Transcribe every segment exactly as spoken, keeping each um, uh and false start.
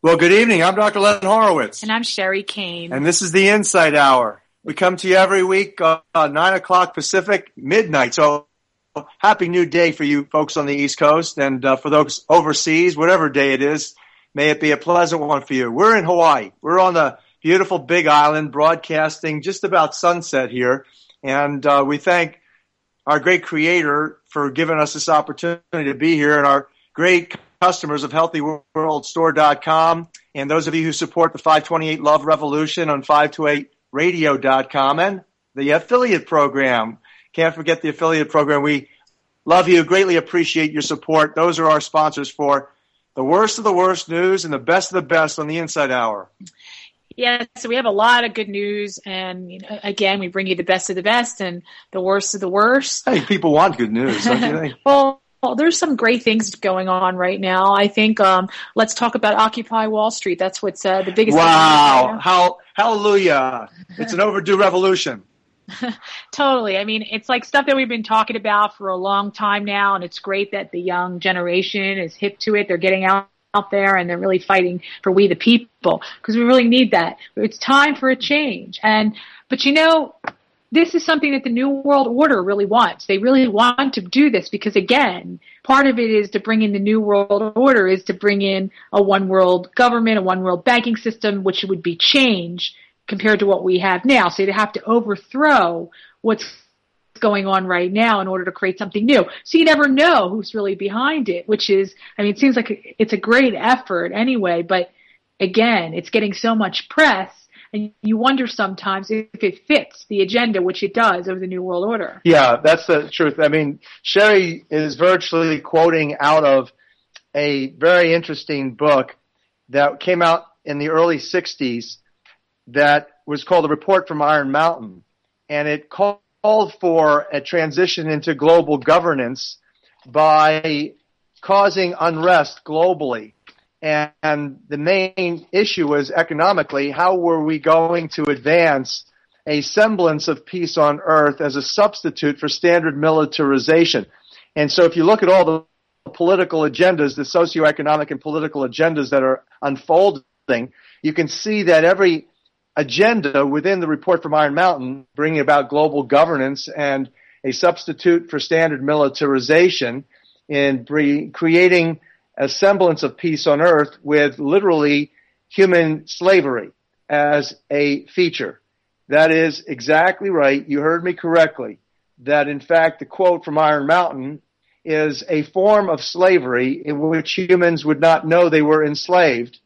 Well, good evening. I'm Doctor Len Horowitz. And I'm Sherry Kane. And this is the Insight Hour. We come to you every week, uh, nine o'clock Pacific, midnight. So happy new day for you folks on the East Coast. And uh, for those overseas, whatever day it is, may it be a pleasant one for you. We're in Hawaii. We're on the beautiful Big Island, broadcasting just about sunset here. And uh, we thank our great creator for giving us this opportunity to be here, and our great customers of healthy world store dot com, and those of you who support the five twenty-eight Love Revolution on five twenty-eight radio dot com, and the affiliate program. Can't forget the affiliate program. We love you, greatly appreciate your support. Those are our sponsors for the worst of the worst news and the best of the best on the Insight Hour. Yeah, so we have a lot of good news, and you know, again, we bring you the best of the best and the worst of the worst. Hey, people want good news, don't you think? Well, there's some great things going on right now. I think um, let's talk about Occupy Wall Street. That's what's uh, the biggest. Wow! Thing How hallelujah! It's an overdue revolution. Totally. I mean, it's like stuff that we've been talking about for a long time now, and it's great that the young generation is hip to it. They're getting out. out there and they're really fighting for we the people, because we really need that. It's time for a change. And but you know, this is something that the New World Order really wants. They really want to do this because, again, part of it is to bring in the New World Order is to bring in a one world government, a one world banking system, which would be change compared to what we have now. So they have to overthrow what's going on right now in order to create something new. So you never know who's really behind it, which is, I mean, it seems like it's a great effort anyway, but again, it's getting so much press, and you wonder sometimes if it fits the agenda, which it does, of the New World Order. Yeah, that's the truth. I mean, Sherry is virtually quoting out of a very interesting book that came out in the early sixties that was called A Report from Iron Mountain, and it called called for a transition into global governance by causing unrest globally. And, and the main issue was economically, how were we going to advance a semblance of peace on earth as a substitute for standard militarization? And so if you look at all the political agendas, the socioeconomic and political agendas that are unfolding, you can see that every agenda within the Report from Iron Mountain, bringing about global governance and a substitute for standard militarization in bre- creating a semblance of peace on earth with literally human slavery as a feature. That is exactly right. You heard me correctly. That in fact the quote from Iron Mountain is a form of slavery in which humans would not know they were enslaved,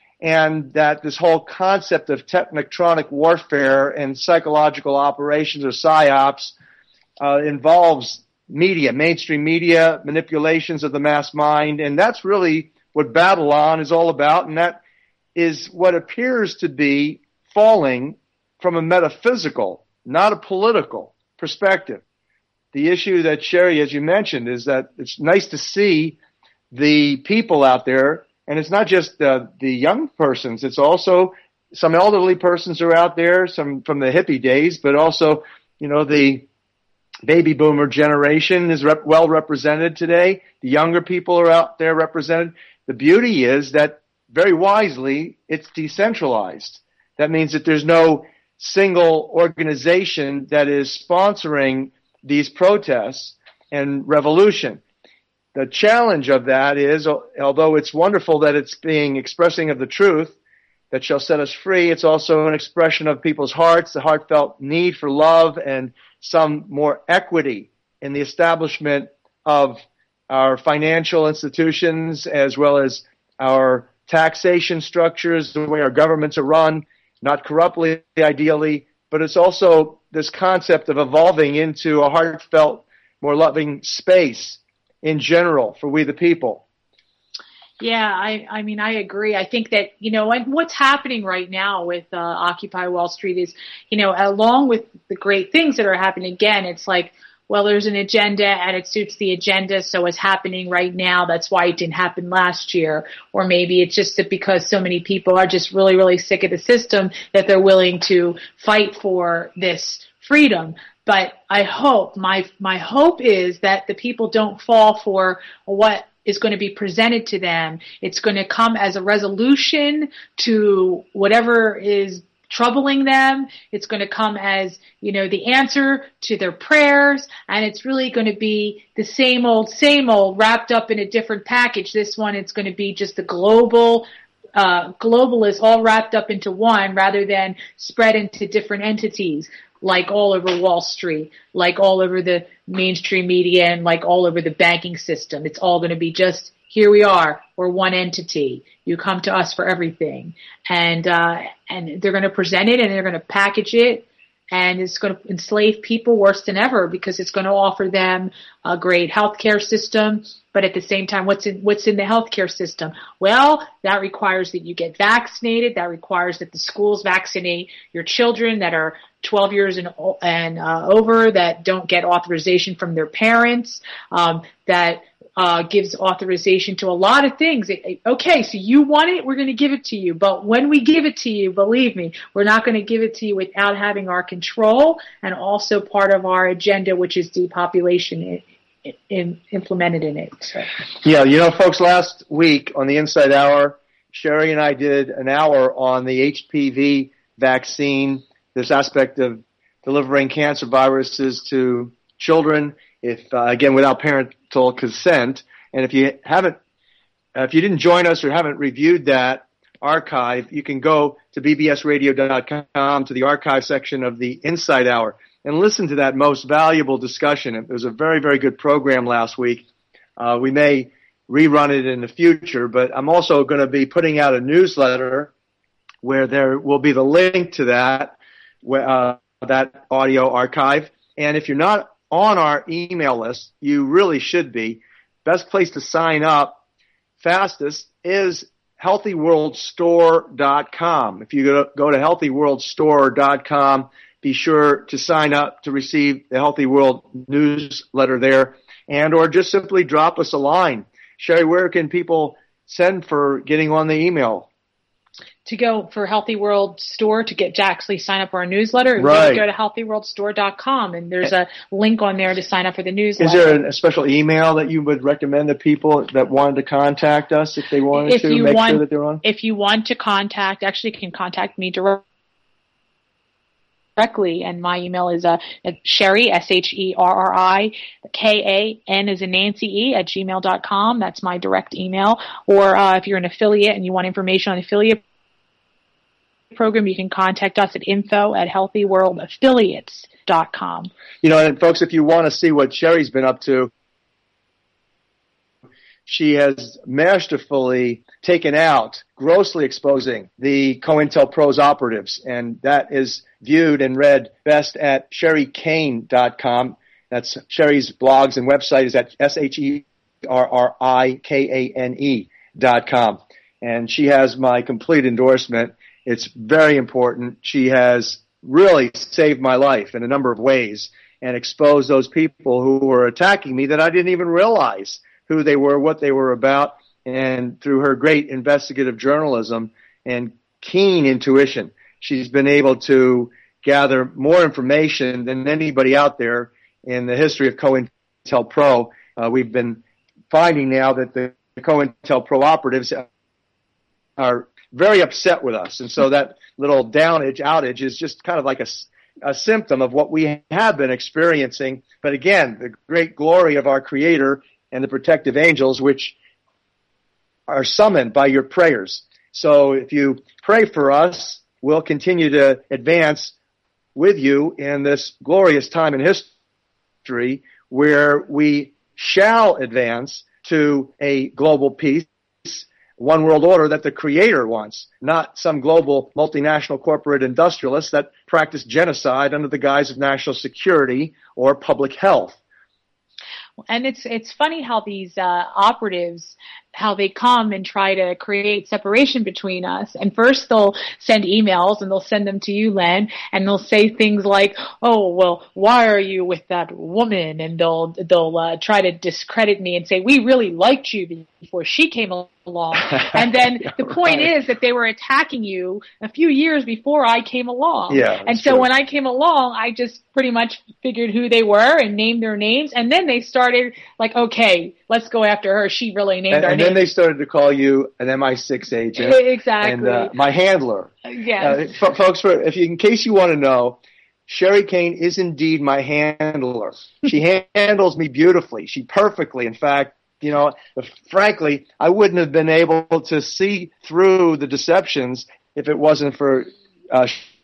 and that this whole concept of technotronic warfare and psychological operations, or psyops, uh, involves media, mainstream media, manipulations of the mass mind, and that's really what Babylon is all about, and that is what appears to be falling from a metaphysical, not a political perspective. The issue that, Sherry, as you mentioned, is that it's nice to see the people out there. And it's not just uh, the young persons. It's also some elderly persons are out there, some from the hippie days, but also, you know, the baby boomer generation is rep- well represented today. The younger people are out there represented. The beauty is that, very wisely, it's decentralized. That means that there's no single organization that is sponsoring these protests and revolution. The challenge of that is, although it's wonderful that it's being expressing of the truth that shall set us free, it's also an expression of people's hearts, the heartfelt need for love and some more equity in the establishment of our financial institutions as well as our taxation structures, the way our governments are run, not corruptly, ideally, but it's also this concept of evolving into a heartfelt, more loving space in general for we the people. Yeah, I, I mean, I agree. I think that, you know, and what's happening right now with uh, Occupy Wall Street is, you know, along with the great things that are happening, again, it's like, well, there's an agenda and it suits the agenda, so it's happening right now. That's why it didn't happen last year. Or maybe it's just that because so many people are just really, really sick of the system that they're willing to fight for this freedom. But I hope, my my hope is that the people don't fall for what is going to be presented to them. It's going to come as a resolution to whatever is troubling them. It's going to come as, you know, the answer to their prayers, and it's really going to be the same old, same old wrapped up in a different package. This one, it's going to be just the global, uh, globalists all wrapped up into one rather than spread into different entities, like all over Wall Street, like all over the mainstream media, and like all over the banking system. It's all going to be just, here we are, we're one entity. You come to us for everything. And, uh, and they're going to present it and they're going to package it, and it's going to enslave people worse than ever, because it's going to offer them a great healthcare system. But at the same time, what's in, what's in the healthcare system? Well, that requires that you get vaccinated. That requires that the schools vaccinate your children that are twelve years and, and uh, over, that don't get authorization from their parents, um, that Uh, gives authorization to a lot of things. Okay, so you want it, we're going to give it to you. But when we give it to you, believe me, we're not going to give it to you without having our control and also part of our agenda, which is depopulation in, in, implemented in it. So. Yeah, you know, folks, last week on the Inside Hour, Sherry and I did an hour on the H P V vaccine, this aspect of delivering cancer viruses to children, if uh, again without parental consent. And if you haven't, uh, if you didn't join us or haven't reviewed that archive, you can go to b b s radio dot com to the archive section of the Inside Hour and listen to that most valuable discussion. It was a very, very good program last week. Uh, we may rerun it in the future, but I'm also going to be putting out a newsletter where there will be the link to that, uh, that audio archive. And if you're not on our email list, you really should be. Best place to sign up fastest is healthy world store dot com. If you go to, go to healthy world store dot com, be sure to sign up to receive the Healthy World newsletter there, and or just simply drop us a line. Sherry, where can people send for getting on the email? To go for Healthy World Store to get to actually sign up for our newsletter, right. Go to healthy world store dot com, and there's a link on there to sign up for the newsletter. Is there a special email that you would recommend to people that wanted to contact us if they wanted if to you make want, sure that they're on? If you want to contact, actually you can contact me directly, and my email is uh, Sherry, S H E R R I, K A N as in Nancy E, at gmail dot com. That's my direct email. Or uh, if you're an affiliate and you want information on affiliate program, you can contact us at info at healthy world affiliates dot com. You know, and folks, if you want to see what Sherry's been up to, she has masterfully taken out, grossly exposing the COINTELPRO's operatives, and that is viewed and read best at sherry kane dot com. That's Sherry's blogs and website is at S H E R R I K A N E dot com. And she has my complete endorsement. It's very important. She has really saved my life in a number of ways and exposed those people who were attacking me that I didn't even realize who they were, what they were about. And through her great investigative journalism and keen intuition, she's been able to gather more information than anybody out there in the history of COINTELPRO. Uh, we've been finding now that the COINTELPRO operatives are very upset with us. And so that little downage, outage is just kind of like a, a symptom of what we have been experiencing. But again, the great glory of our Creator and the protective angels, which are summoned by your prayers. So if you pray for us, we'll continue to advance with you in this glorious time in history where we shall advance to a global peace, one world order that the Creator wants, not some global multinational corporate industrialists that practice genocide under the guise of national security or public health. And it's it's funny how these uh, operatives, how they come and try to create separation between us. And first they'll send emails, and they'll send them to you, Len, and they'll say things like, "Oh, well, why are you with that woman?" And they'll they'll uh, try to discredit me and say, "We really liked you before she came along, along. And then the point Right. is that they were attacking you a few years before I came along. Yeah, and so true. when I came along, I just pretty much figured who they were and named their names. And then they started like, okay, let's go after her. She really named And, our and names. then they started to call you an M I six agent. Exactly. And uh, my handler. Yes. Uh, f- folks, for, if you, in case you want to know, Sherry Kane is indeed my handler. She handles me beautifully. She perfectly. In fact, you know, frankly, I wouldn't have been able to see through the deceptions if it wasn't for uh,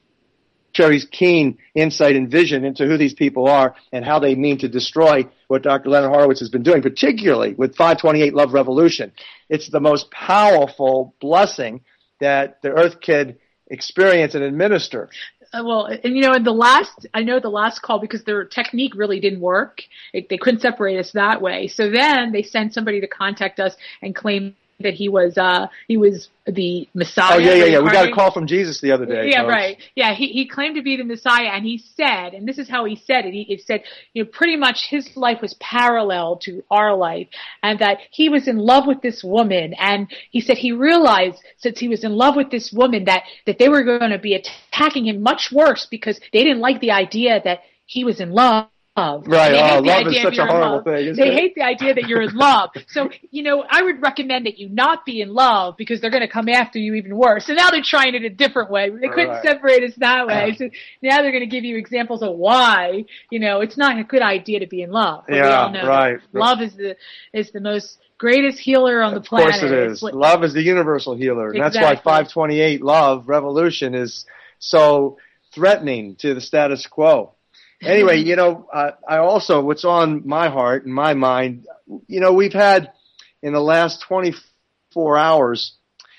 Sherry's keen insight and vision into who these people are and how they mean to destroy what Doctor Leonard Horowitz has been doing, particularly with five twenty-eight Love Revolution. It's the most powerful blessing that the Earth could experience and administer. Uh, well, and you know, in the last, I know the last call, because their technique really didn't work. It, they couldn't separate us that way. So then they sent somebody to contact us and claim that he was, uh, he was the Messiah. Oh, yeah, yeah, yeah. We got a call from Jesus the other day. Yeah, folks. right. Yeah, he, he claimed to be the Messiah, and he said, and this is how he said it, he, he said, you know, pretty much his life was parallel to our life, and that he was in love with this woman, and he said he realized, since he was in love with this woman, that, that they were going to be attacking him much worse because they didn't like the idea that he was in love. Love. Right, They hate oh, the love idea is such you're a in horrible love. thing, isn't They it? hate the idea that you're in love. So, you know, I would recommend that you not be in love because they're going to come after you even worse. So now they're trying it a different way. They couldn't Right. separate us that way. So now they're going to give you examples of why, you know, it's not a good idea to be in love. But we Yeah, all know right. that love is the, is the most greatest healer on the Of planet. course it is. It's what- Love is the universal healer. And that's why Exactly. five twenty-eight Love Revolution is so threatening to the status quo. Anyway, you know, uh, I also, what's on my heart and my mind, you know, we've had in the last twenty-four hours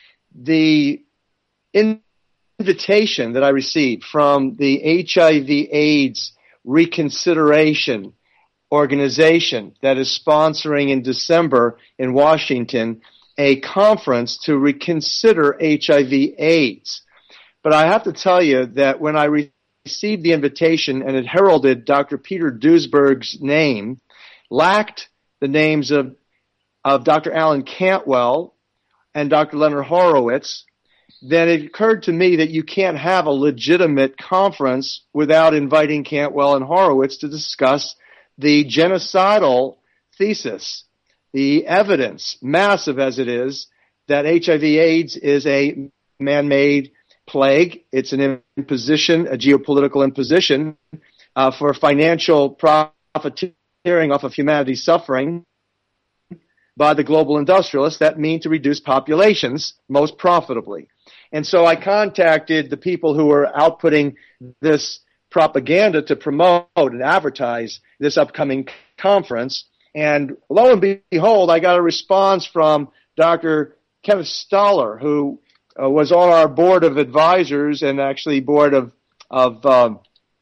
the invitation that I received from the H I V AIDS Reconsideration organization that is sponsoring in December in Washington a conference to reconsider H I V AIDS. But I have to tell you that when I re- received the invitation and it heralded Doctor Peter Duesberg's name, lacked the names of, of Doctor Alan Cantwell and Doctor Leonard Horowitz, then it occurred to me that you can't have a legitimate conference without inviting Cantwell and Horowitz to discuss the genocidal thesis, the evidence, massive as it is, that H I V AIDS is a man-made plague. It's an imposition, a geopolitical imposition uh, for financial profiteering off of humanity's suffering by the global industrialists that mean to reduce populations most profitably. And so I contacted the people who were outputting this propaganda to promote and advertise this upcoming conference. And lo and behold, I got a response from Doctor Kenneth Stoller, who uh, was on our board of advisors and actually board of, of um,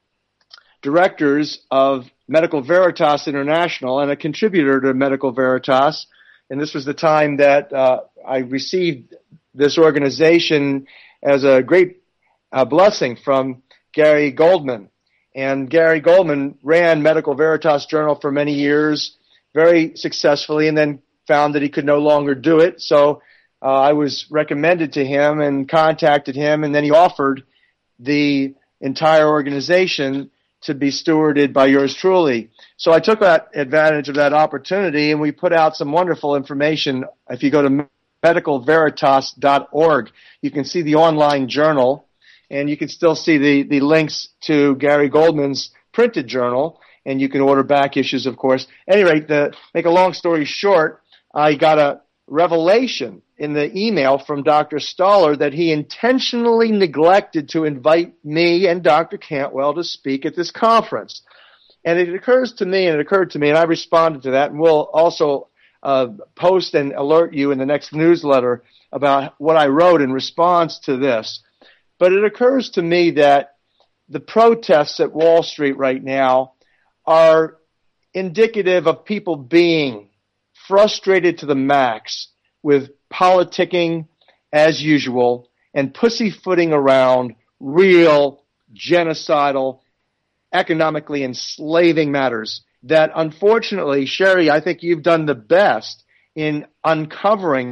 directors of Medical Veritas International and a contributor to Medical Veritas. And this was the time that uh, I received this organization as a great uh, blessing from Gary Goldman. And Gary Goldman ran Medical Veritas Journal for many years, very successfully, and then found that he could no longer do it. So uh, I was recommended to him and contacted him, and then he offered the entire organization to be stewarded by yours truly. So I took that advantage of that opportunity, and we put out some wonderful information. If you go to medical veritas dot org, you can see the online journal, and you can still see the, the links to Gary Goldman's printed journal, and you can order back issues, of course. At any rate, to make a long story short, I got a revelation in the email from Doctor Stoller that he intentionally neglected to invite me and Doctor Cantwell to speak at this conference. And it occurs to me, and it occurred to me, and I responded to that, and we'll also uh, post and alert you in the next newsletter about what I wrote in response to this. But it occurs to me that the protests at Wall Street right now are indicative of people being frustrated to the max with politicking as usual and pussyfooting around real genocidal, economically enslaving matters that unfortunately, Sherry, I think you've done the best in uncovering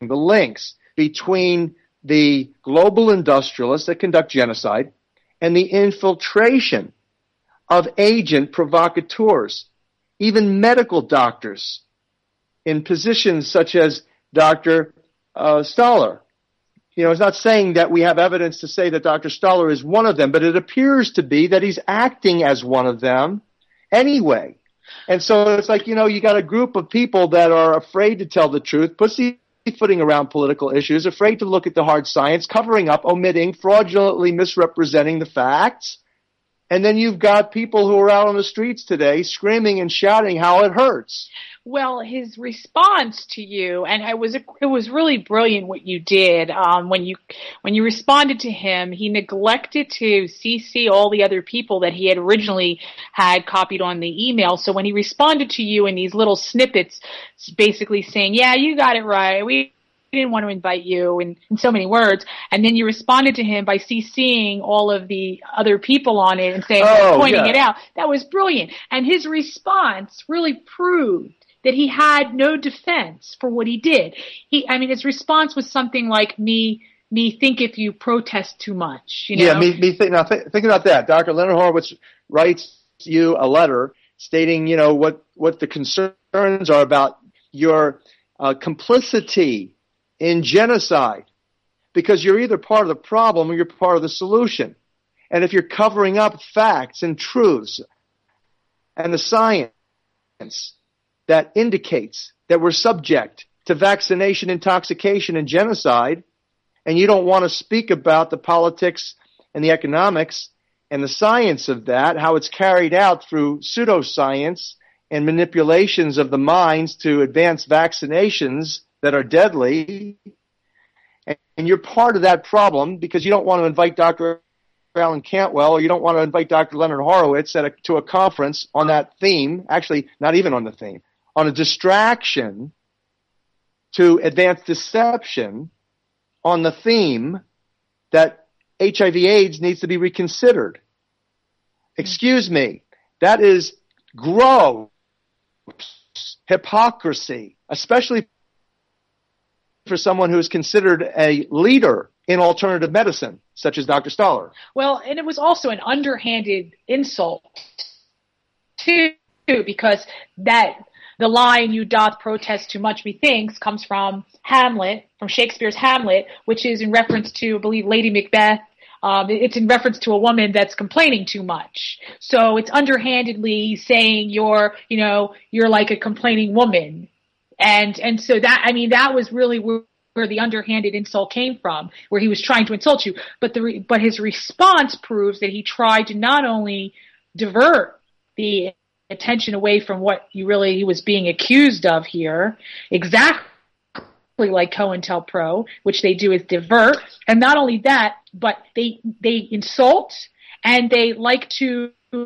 the links between the global industrialists that conduct genocide and the infiltration of agent provocateurs, even medical doctors in positions such as Doctor Uh, Stoller. You know, it's not saying that we have evidence to say that Doctor Stoller is one of them, but it appears to be that he's acting as one of them anyway. And so it's like, you know, you got a group of people that are afraid to tell the truth, pussyfooting around political issues, afraid to look at the hard science, covering up, omitting, fraudulently misrepresenting the facts. And then you've got people who are out on the streets today screaming and shouting how it hurts. Well, his response to you, and it was it was really brilliant what you did um, when you when you responded to him. He neglected to C C all the other people that he had originally had copied on the email. So when he responded to you in these little snippets, basically saying, "Yeah, you got it right. We didn't want to invite you," in, in so many words, and then you responded to him by CCing all of the other people on it and saying, oh, pointing yeah. it out. That was brilliant, and his response really proved that he had no defense for what he did. He, I mean, his response was something like, "Me, me think if you protest too much." You know? Yeah, me, me think. Now th- think about that. Doctor Leonard Horowitz writes you a letter stating, you know, what what the concerns are about your uh, complicity in genocide, because you're either part of the problem or you're part of the solution. And if you're covering up facts and truths and the science that indicates that we're subject to vaccination, intoxication, and genocide, and you don't want to speak about the politics and the economics and the science of that, how it's carried out through pseudoscience and manipulations of the minds to advance vaccinations that are deadly, and you're part of that problem because you don't want to invite Doctor Alan Cantwell, or you don't want to invite Doctor Leonard Horowitz at a, to a conference on that theme, actually not even on the theme, on a distraction to advance deception on the theme that H I V AIDS needs to be reconsidered. Excuse me, that is gross hypocrisy, especially for someone who is considered a leader in alternative medicine, such as Doctor Stoller. Well, and it was also an underhanded insult, too, because that the line, "You doth protest too much, methinks," comes from Hamlet, from Shakespeare's Hamlet, which is in reference to, I believe, Lady Macbeth. Um, it's in reference to a woman that's complaining too much. So it's underhandedly saying you're, you know, you're like a complaining woman. And, and so that, I mean, that was really where, where the underhanded insult came from, where he was trying to insult you. But the, but his response proves that he tried to not only divert the attention away from what you really, he was being accused of here, exactly like COINTELPRO, which they do is divert. And not only that, but they, they insult and they like to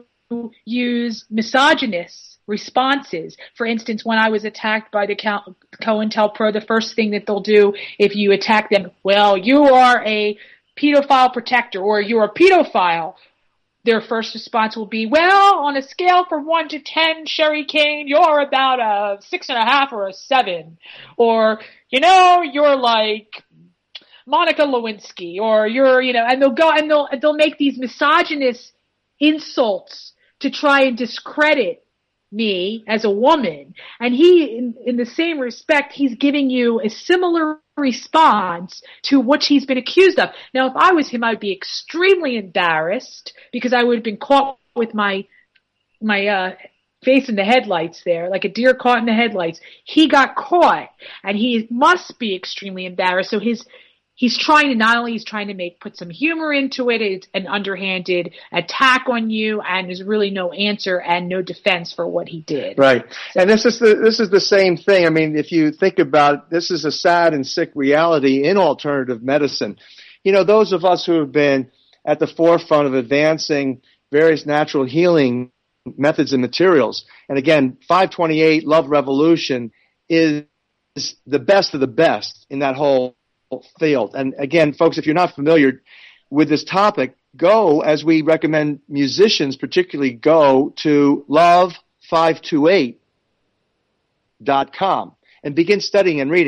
use misogynist responses. For instance, when I was attacked by the COINTELPRO, the first thing that they'll do if you attack them, "Well, you are a pedophile protector," or "You're a pedophile," their first response will be, "Well, on a scale from one to ten, Sherry Kane, you're about a six and a half or a seven," or, "You know, you're like Monica Lewinsky," or "You're, you know," and they'll go and they'll they'll make these misogynist insults to try and discredit me as a woman. And he, in, in the same respect, he's giving you a similar response to what he's been accused of. Now, if I was him, I'd be extremely embarrassed because I would have been caught with my, my, uh, face in the headlights there, like a deer caught in the headlights. He got caught and he must be extremely embarrassed. So his, he's trying to, not only he's trying to make, put some humor into it, it's an underhanded attack on you, and there's really no answer and no defense for what he did. Right. And this is the, this is the same thing. I mean, if you think about it, this is a sad and sick reality in alternative medicine. You know, those of us who have been at the forefront of advancing various natural healing methods and materials, and again, five twenty-eight Love Revolution is the best of the best in that whole field. And again, folks, if you're not familiar with this topic, go, as we recommend musicians particularly, go to love five twenty-eight dot com and begin studying and reading.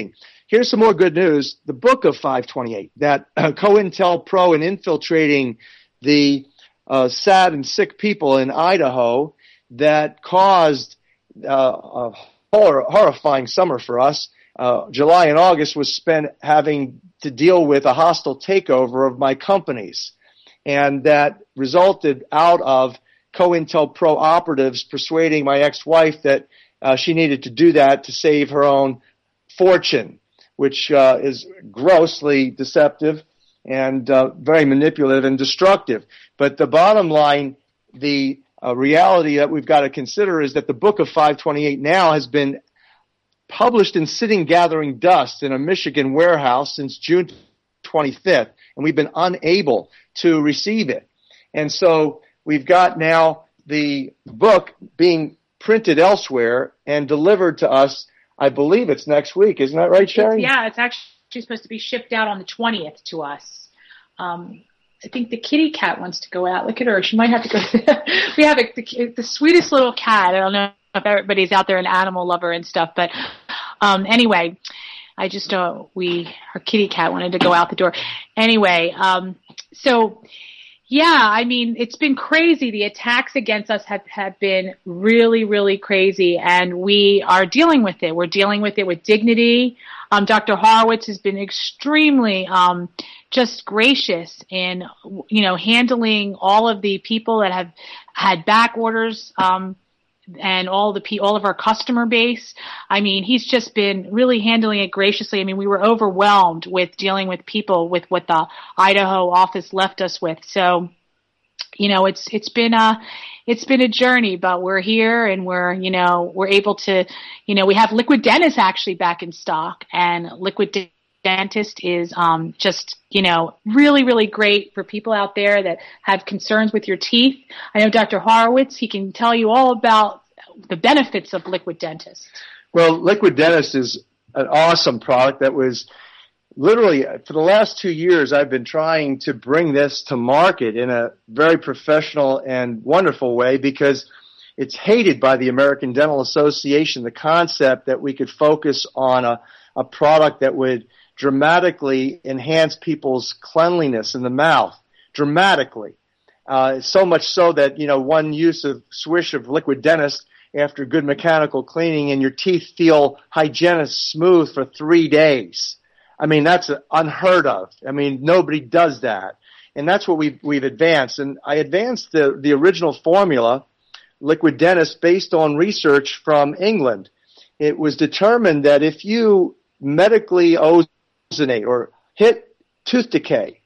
here's some more good news. The book of five twenty-eight, that uh, COINTELPRO in infiltrating the uh, sad and sick people in Idaho that caused uh, a horror, horrifying summer for us. Uh, July and August was spent having to deal with a hostile takeover of my companies. And that resulted out of COINTELPRO operatives persuading my ex-wife that uh, she needed to do that to save her own fortune, which uh, is grossly deceptive and uh, very manipulative and destructive. But the bottom line, the uh, reality that we've got to consider is that the book of five twenty-eight now has been published and sitting gathering dust in a Michigan warehouse since June twenty-fifth, and we've been unable to receive it. And so we've got now the book being printed elsewhere and delivered to us. I believe it's next week. Isn't that right, Sherry? It's, yeah, it's actually supposed to be shipped out on the twentieth to us. Um, I think the kitty cat wants to go out. Look at her. She might have to go. We have a, the, the sweetest little cat. I don't know if everybody's out there an animal lover and stuff, but um, anyway, I just uh, we our kitty cat wanted to go out the door. Anyway, um, so yeah, I mean it's been crazy. The attacks against us have have been really, really crazy, and we are dealing with it. We're dealing with it with dignity. Um, Doctor Horowitz has been extremely um, just gracious in you know handling all of the people that have had back orders. Um, and all the all of our customer base. I mean, he's just been really handling it graciously. I mean, we were overwhelmed with dealing with people with what the Idaho office left us with. So, you know, it's it's been a it's been a journey, but we're here and we're you know we're able to you know we have Liquid Dentist actually back in stock, and Liquid Dentist is um, just, you know, really, really great for people out there that have concerns with your teeth. I know Doctor Horowitz, he can tell you all about the benefits of Liquid Dentist. Well, Liquid Dentist is an awesome product that was literally, for the last two years, I've been trying to bring this to market in a very professional and wonderful way because it's hated by the American Dental Association, the concept that we could focus on a, a product that would dramatically enhance people's cleanliness in the mouth, dramatically. Uh, so much so that, you know, one use of swish of Liquid Dentist after good mechanical cleaning and your teeth feel hygienic smooth for three days. I mean, that's unheard of. I mean, nobody does that. And that's what we've, we've advanced. And I advanced the, the original formula, Liquid Dentist, based on research from England. It was determined that if you medically ozonate or hit tooth decay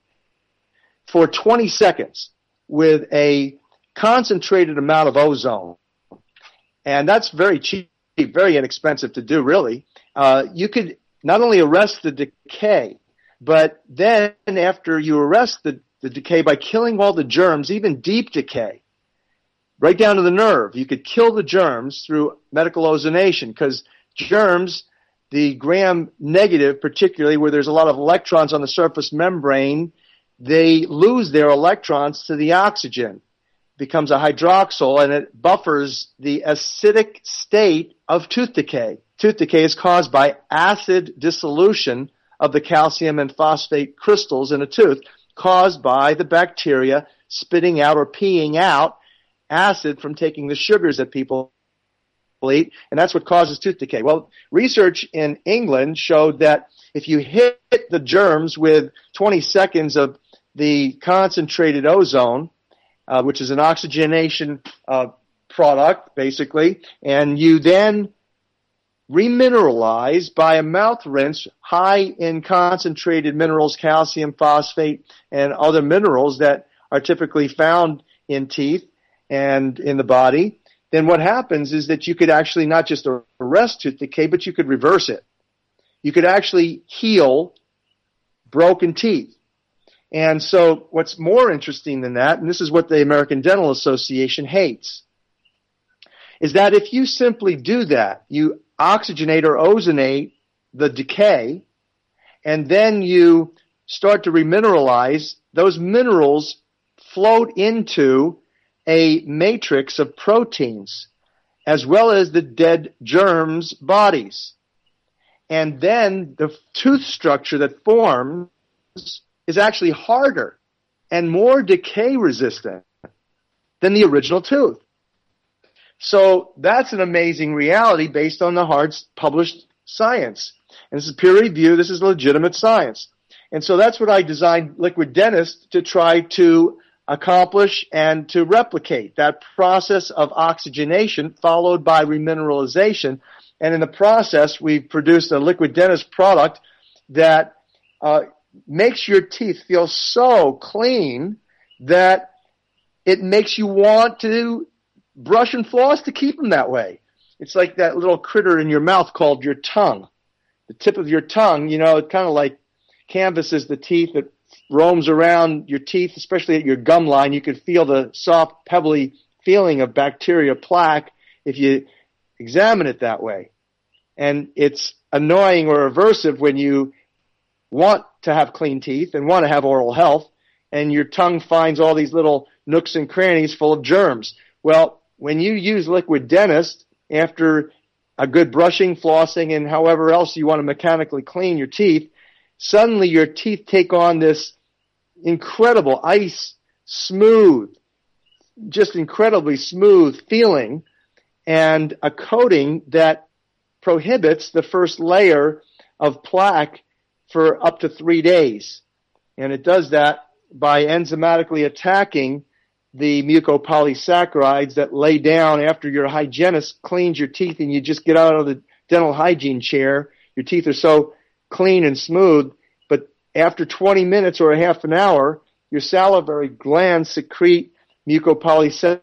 for twenty seconds with a concentrated amount of ozone, and that's very cheap, very inexpensive to do, really, uh, you could not only arrest the decay, but then after you arrest the, the decay by killing all the germs, even deep decay, right down to the nerve, you could kill the germs through medical ozonation because germs, the gram negative particularly, where there's a lot of electrons on the surface membrane, they lose their electrons to the oxygen. It becomes a hydroxyl, and it buffers the acidic state of tooth decay. Tooth decay is caused by acid dissolution of the calcium and phosphate crystals in a tooth caused by the bacteria spitting out or peeing out acid from taking the sugars that people eat, and that's what causes tooth decay. Well, research in England showed that if you hit the germs with twenty seconds of the concentrated ozone, uh, which is an oxygenation uh, product, basically, and you then remineralize by a mouth rinse high in concentrated minerals, calcium, phosphate, and other minerals that are typically found in teeth and in the body, then what happens is that you could actually not just arrest tooth decay, but you could reverse it. You could actually heal broken teeth. And so what's more interesting than that, and this is what the American Dental Association hates, is that if you simply do that, you oxygenate or ozonate the decay, and then you start to remineralize, those minerals float into a matrix of proteins, as well as the dead germs' bodies. And then the tooth structure that forms is actually harder and more decay resistant than the original tooth. So that's an amazing reality based on the hard published science. And this is peer review. This is legitimate science. And so that's what I designed Liquid Dentist to try to accomplish and to replicate, that process of oxygenation followed by remineralization. And in the process, we've produced a Liquid Dentist product that uh, makes your teeth feel so clean that it makes you want to brush and floss to keep them that way. It's like that little critter in your mouth called your tongue. The tip of your tongue, you know, it kind of like canvases the teeth. It roams around your teeth, especially at your gum line. You can feel the soft, pebbly feeling of bacteria plaque if you examine it that way. And it's annoying or aversive when you want to have clean teeth and want to have oral health, and your tongue finds all these little nooks and crannies full of germs. Well, when you use Liquid Dentist after a good brushing, flossing, and however else you want to mechanically clean your teeth, suddenly your teeth take on this incredible ice smooth, just incredibly smooth feeling, and a coating that prohibits the first layer of plaque for up to three days. And it does that by enzymatically attacking the mucopolysaccharides that lay down after your hygienist cleans your teeth and you just get out of the dental hygiene chair. Your teeth are so clean and smooth, but after twenty minutes or a half an hour, your salivary glands secrete mucopolysaccharides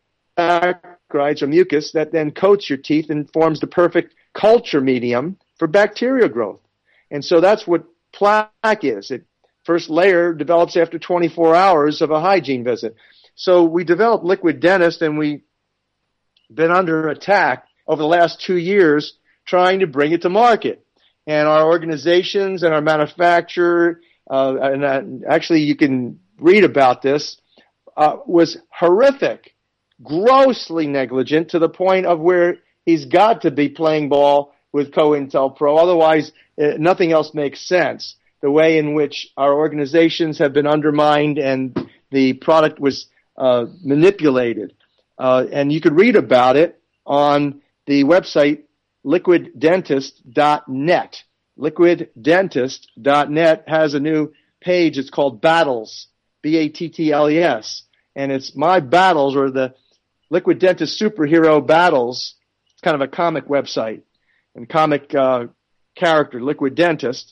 or mucus that then coats your teeth and forms the perfect culture medium for bacterial growth. And so that's what plaque is. It first layer develops after twenty-four hours of a hygiene visit. So we developed Liquid Dentist, and we've been under attack over the last two years trying to bring it to market. And our organizations and our manufacturer, uh, and uh, actually you can read about this, uh, was horrific, grossly negligent to the point of where he's got to be playing ball with COINTELPRO. Otherwise, uh, nothing else makes sense. The way in which our organizations have been undermined and the product was uh, manipulated. Uh, and you could read about it on the website liquid dentist dot net. liquid dentist dot net has a new page. It's called Battles, B A T T L E S. And it's my battles, or the Liquid Dentist Superhero Battles. It's kind of a comic website and comic uh, character, Liquid Dentist,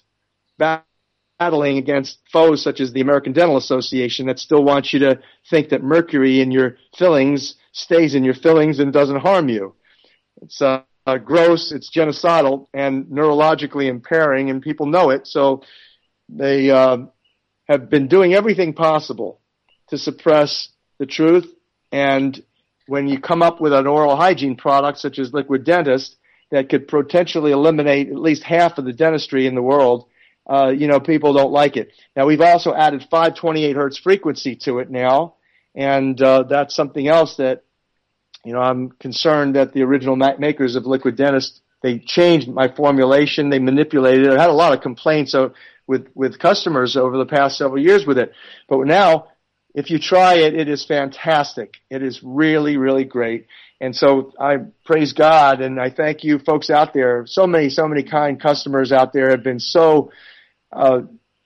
battling against foes such as the American Dental Association that still wants you to think that mercury in your fillings stays in your fillings and doesn't harm you. It's uh, uh, gross, it's genocidal, and neurologically impairing, and people know it, so they uh, have been doing everything possible to suppress the truth. And when you come up with an oral hygiene product such as Liquid Dentist that could potentially eliminate at least half of the dentistry in the world, uh, you know, people don't like it. Now, we've also added five twenty-eight hertz frequency to it now, and uh, that's something else that, you know, I'm concerned that the original makers of Liquid Dentist, they changed my formulation, they manipulated it. I had a lot of complaints uh, with, with customers over the past several years with it. But now, if you try it, it is fantastic. It is really, really great. And so I praise God, and I thank you folks out there. So many, so many kind customers out there have been so uh,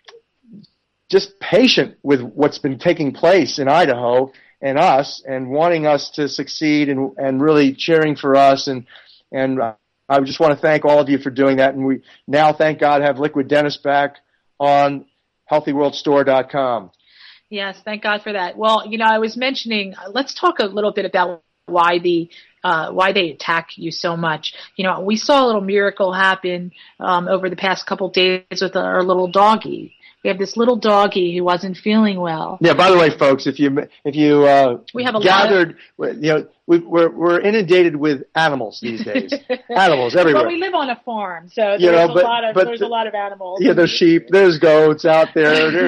just patient with what's been taking place in Idaho and us, and wanting us to succeed, and, and really cheering for us. And, and uh, I just want to thank all of you for doing that. And we now, thank God, have Liquid Dentist back on healthy world store dot com. Yes, thank God for that. Well, you know, I was mentioning, let's talk a little bit about why the uh, why they attack you so much. You know, we saw a little miracle happen um, over the past couple of days with our little doggy. We have this little doggy who wasn't feeling well. Yeah. By the way, folks, if you if you uh, we have a gathered, lot of, you know, we, we're we're inundated with animals these days. Animals everywhere. Well, we live on a farm, so there's you know, a but, lot of but there's the, a lot of animals. Yeah, there's sheep, there's goats out there. There's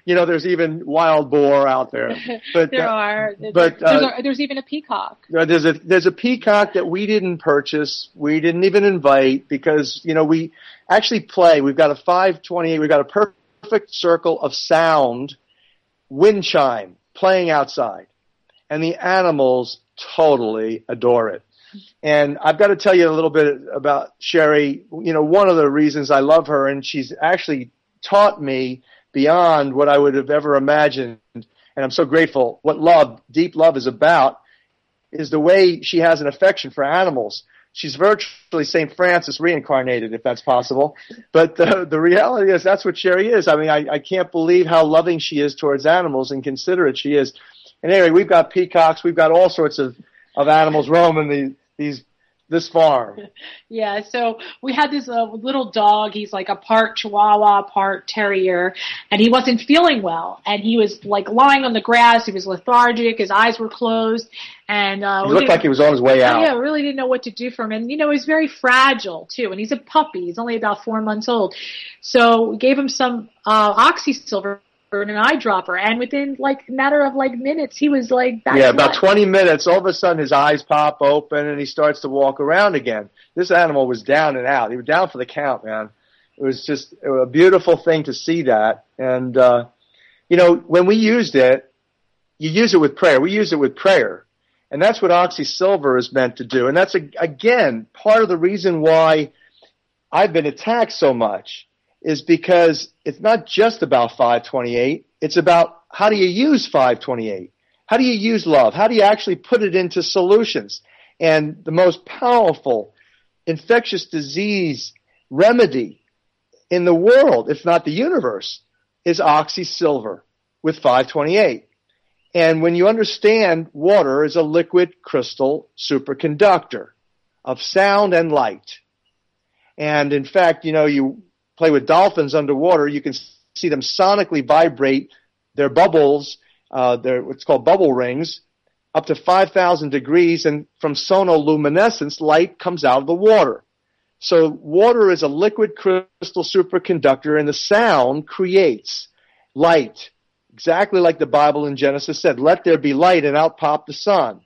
you know, there's even wild boar out there. But there uh, are. But there's, uh, a, there's even a peacock. There's a there's a peacock that we didn't purchase. We didn't even invite because you know we actually play. We've got a five twenty-eight. We've got a perfect circle of sound, wind chime playing outside, and the animals totally adore it. And I've got to tell you a little bit about Sherry. You know, one of the reasons I love her, and she's actually taught me beyond what I would have ever imagined, and I'm so grateful. What love, deep love is about is the way she has an affection for animals. She's virtually Saint Francis reincarnated, if that's possible. But the, the reality is that's what Sherry is. I mean, I, I can't believe how loving she is towards animals and considerate she is. And anyway, we've got peacocks. We've got all sorts of, of animals roaming the, these this farm. Yeah, so we had this uh, little dog. He's like a part Chihuahua, part Terrier, and he wasn't feeling well. And he was like lying on the grass. He was lethargic. His eyes were closed. And uh, he looked like he was on his way out. Yeah, really didn't know what to do for him. And, you know, he's very fragile, too. And he's a puppy. He's only about four months old. So we gave him some uh, OxySilver and an eyedropper, and within like a matter of like minutes, he was like back yeah, to about life. twenty minutes. All of a sudden, his eyes pop open and he starts to walk around again. This animal was down and out. He was down for the count, man. It was just a beautiful thing to see that. And uh, you know, when we used it, you use it with prayer. We use it with prayer, and that's what OxySilver is meant to do. And that's a, again part of the reason why I've been attacked so much. Is because it's not just about five twenty-eight. It's about how do you use five twenty-eight? How do you use love? How do you actually put it into solutions? And the most powerful infectious disease remedy in the world, if not the universe, is OxySilver with five twenty-eight. And when you understand water is a liquid crystal superconductor of sound and light. And in fact, you know, you play with dolphins underwater, you can see them sonically vibrate their bubbles, uh, their what's called bubble rings, up to five thousand degrees, and from sonoluminescence, light comes out of the water. So water is a liquid crystal superconductor, and the sound creates light, exactly like the Bible in Genesis said, let there be light, and out popped the sun.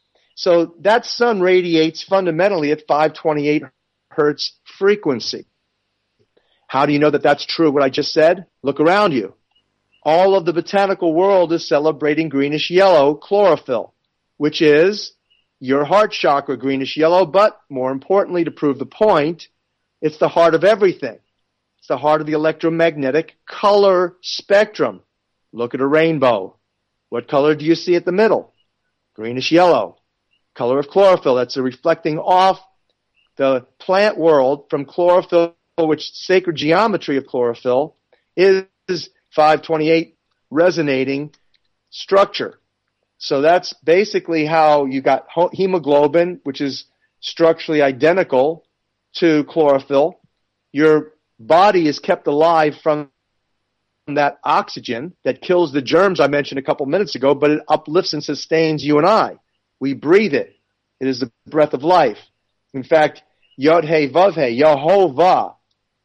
So that sun radiates fundamentally at five twenty-eight hertz frequency. How do you know that that's true, what I just said? Look around you. All of the botanical world is celebrating greenish yellow chlorophyll, which is your heart chakra greenish yellow, but more importantly, to prove the point, it's the heart of everything. It's the heart of the electromagnetic color spectrum. Look at a rainbow. What color do you see at the middle? Greenish yellow. Color of chlorophyll. That's a reflecting off the plant world from chlorophyll, which sacred geometry of chlorophyll is five twenty-eight resonating structure. So that's basically how you got hemoglobin, which is structurally identical to chlorophyll. Your body is kept alive from that oxygen that kills the germs I mentioned a couple minutes ago, but it uplifts and sustains you and I. We breathe it. It is the breath of life. In fact, Yod-Heh Vav-Heh, Yehovah,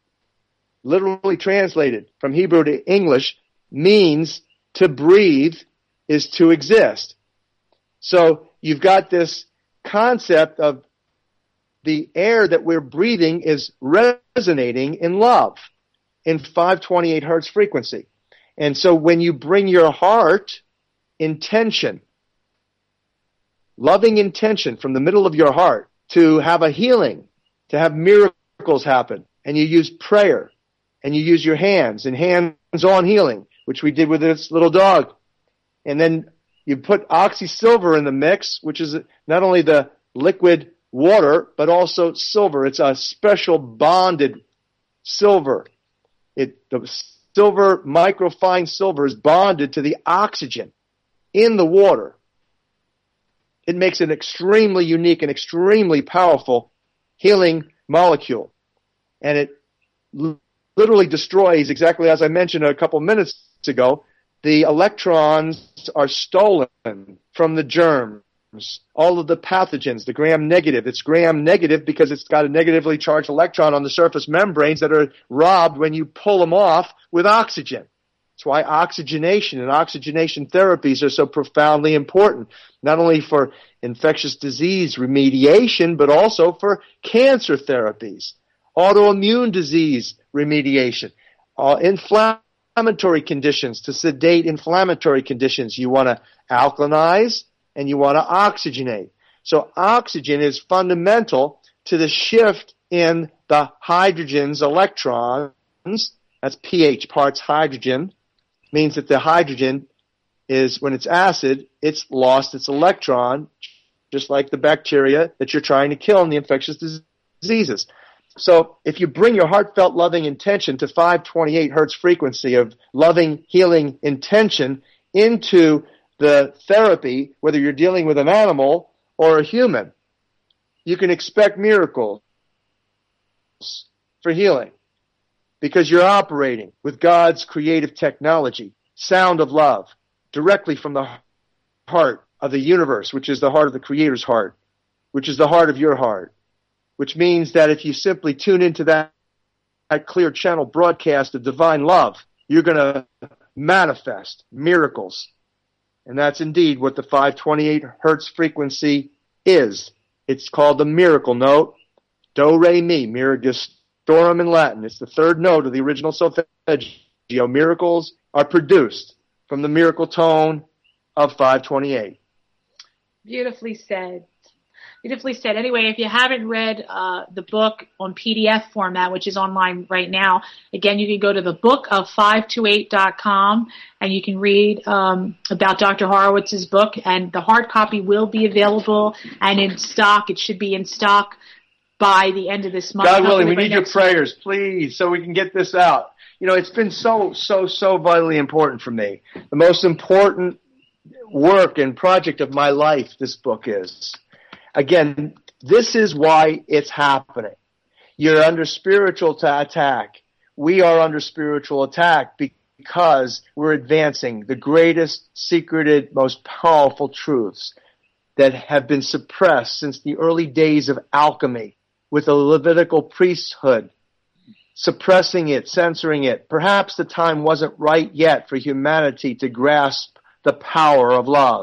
literally translated from Hebrew to English, means to breathe is to exist. So you've got this concept of the air that we're breathing is resonating in love in five twenty-eight hertz frequency. And so when you bring your heart intention, loving intention from the middle of your heart to have a healing, to have miracles happen, and you use prayer, and you use your hands and hands-on healing, which we did with this little dog. And then you put OxySilver in the mix, which is not only the liquid water, but also silver. It's a special bonded silver. It, the silver, microfine silver is bonded to the oxygen in the water. It makes an extremely unique and extremely powerful healing molecule. And it literally destroys, exactly as I mentioned a couple minutes ago, the electrons are stolen from the germs. All of the pathogens, the gram-negative. It's gram-negative because it's got a negatively charged electron on the surface membranes that are robbed when you pull them off with oxygen. That's why oxygenation and oxygenation therapies are so profoundly important, not only for infectious disease remediation, but also for cancer therapies, autoimmune disease remediation, uh, inflammatory conditions, to sedate inflammatory conditions. You want to alkalinize and you want to oxygenate. So oxygen is fundamental to the shift in the hydrogen's electrons. That's pH, parts hydrogen. Means that the hydrogen is, when it's acid, it's lost its electron, just like the bacteria that you're trying to kill in the infectious diseases. So if you bring your heartfelt loving intention to five twenty-eight hertz frequency of loving, healing intention into the therapy, whether you're dealing with an animal or a human, you can expect miracles for healing. Because you're operating with God's creative technology, sound of love, directly from the heart of the universe, which is the heart of the Creator's heart, which is the heart of your heart, which means that if you simply tune into that, that clear channel broadcast of divine love, you're going to manifest miracles. And that's indeed what the five twenty-eight hertz frequency is. It's called the miracle note, do, re, mi, miracus. Storum in Latin. It's the third note of the original solfeggio. Miracles are produced from the miracle tone of five twenty-eight. Beautifully said. Beautifully said. Anyway, if you haven't read uh, the book on P D F format, which is online right now, again, you can go to the book of five twenty-eight dot com and you can read um, about Doctor Horowitz's book. And the hard copy will be available and in stock. It should be in stock by the end of this month. God willing, we need your prayers, please, so we can get this out. You know, it's been so, so, so vitally important for me. The most important work and project of my life, this book is. Again, this is why it's happening. You're under spiritual attack. We are under spiritual attack because we're advancing the greatest, secreted, most powerful truths that have been suppressed since the early days of alchemy, with the Levitical priesthood, suppressing it, censoring it. Perhaps the time wasn't right yet for humanity to grasp the power of love.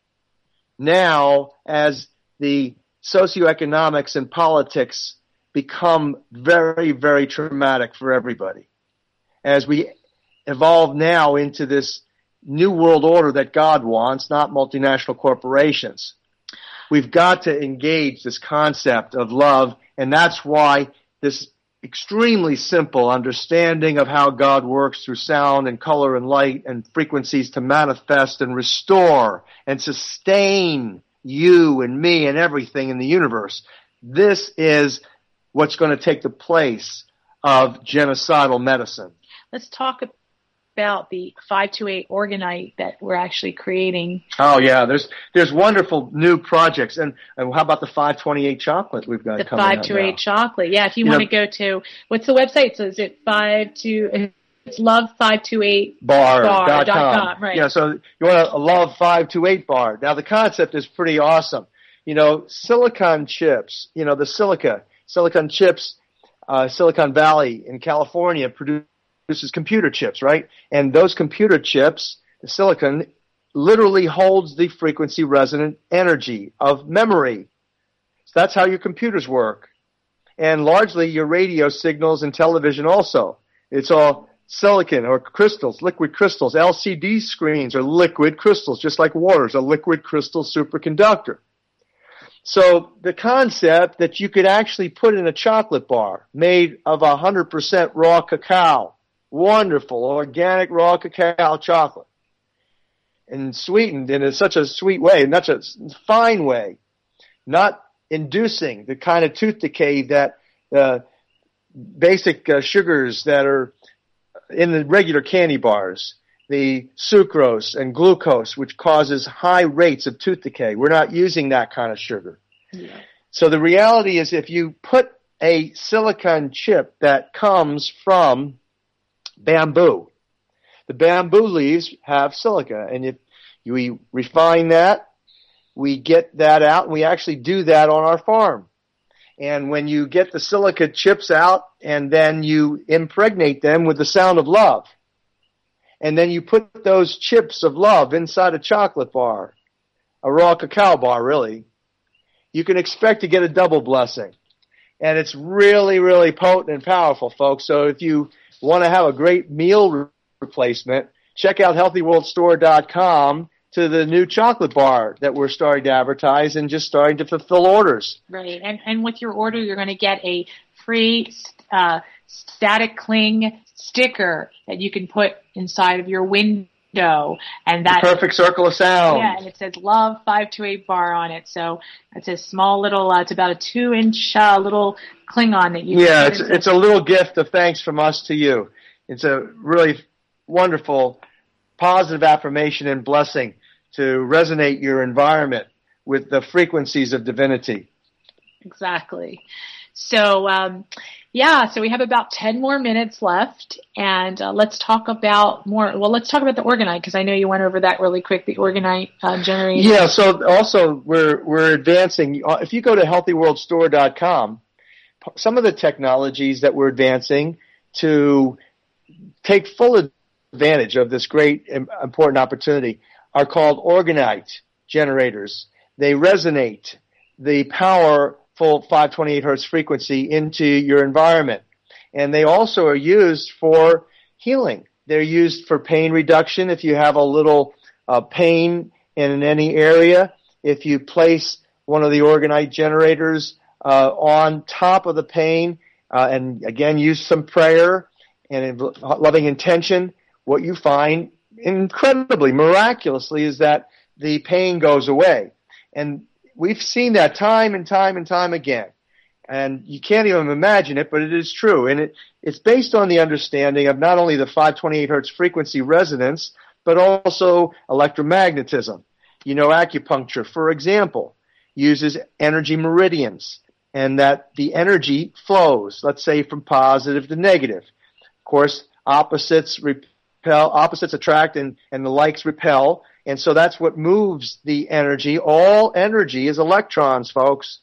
Now, as the socioeconomics and politics become very, very traumatic for everybody, as we evolve now into this new world order that God wants, not multinational corporations, we've got to engage this concept of love. And that's why this extremely simple understanding of how God works through sound and color and light and frequencies to manifest and restore and sustain you and me and everything in the universe. This is what's going to take the place of genocidal medicine. Let's talk about the five twenty-eight Orgonite that we're actually creating. Oh yeah, there's there's wonderful new projects, and, and how about the five twenty-eight chocolate we've got the coming out now? five twenty-eight chocolate. Yeah, if you, you want know, to go to, what's the website? So is it five two? It's love five twenty-eight bar dot com. Right. Yeah, so you want a love five twenty-eight bar. Now the concept is pretty awesome. You know, silicon chips. You know, the silica, silicon chips, uh, Silicon Valley in California produce. This is computer chips, right? And those computer chips, the silicon, literally holds the frequency resonant energy of memory. So that's how your computers work. And largely your radio signals and television also. It's all silicon or crystals, liquid crystals. L C D screens are liquid crystals, just like water is a liquid crystal superconductor. So the concept that you could actually put in a chocolate bar made of one hundred percent raw cacao, wonderful, organic raw cacao chocolate, and sweetened in a, such a sweet way, not a fine way, not inducing the kind of tooth decay that uh, basic uh, sugars that are in the regular candy bars, the sucrose and glucose, which causes high rates of tooth decay. We're not using that kind of sugar. Yeah. So the reality is if you put a silicon chip that comes from bamboo. The bamboo leaves have silica, and if we refine that, we get that out, and we actually do that on our farm. And when you get the silica chips out, and then you impregnate them with the sound of love, and then you put those chips of love inside a chocolate bar, a raw cacao bar, really, you can expect to get a double blessing. And it's really, really potent and powerful, folks. So if you want to have a great meal re- replacement, check out healthy world store dot com to the new chocolate bar that we're starting to advertise and just starting to fulfill orders. Right. And, and with your order, you're going to get a free uh, static cling sticker that you can put inside of your window. And that the perfect circle of sound. Yeah, and it says Love five two eight bar on it. So it's a small little, uh, it's about a two inch uh, little Klingon that you Yeah, can it's, it's a little gift of thanks from us to you. It's a really wonderful, positive affirmation and blessing to resonate your environment with the frequencies of divinity. Exactly. So, um, yeah, so we have about ten more minutes left, and uh, let's talk about more, well, let's talk about the Orgonite, because I know you went over that really quick, the Orgonite uh, generation. Yeah, so also we're we're advancing. If you go to healthy world store dot com, some of the technologies that we're advancing to take full advantage of this great, important opportunity are called Orgonite generators. They resonate the powerful five twenty-eight hertz frequency into your environment. And they also are used for healing. They're used for pain reduction if you have a little uh, pain in any area. If you place one of the Orgonite generators uh, on top of the pain, uh, and again, use some prayer and loving intention, what you find incredibly, miraculously, is that the pain goes away. And we've seen that time and time and time again. And you can't even imagine it, but it is true. And it, it's based on the understanding of not only the five twenty-eight hertz frequency resonance, but also electromagnetism. You know, acupuncture, for example, uses energy meridians, and that the energy flows, let's say, from positive to negative. Of course, opposites repel, opposites attract, and, and the likes repel. And so that's what moves the energy. All energy is electrons, folks.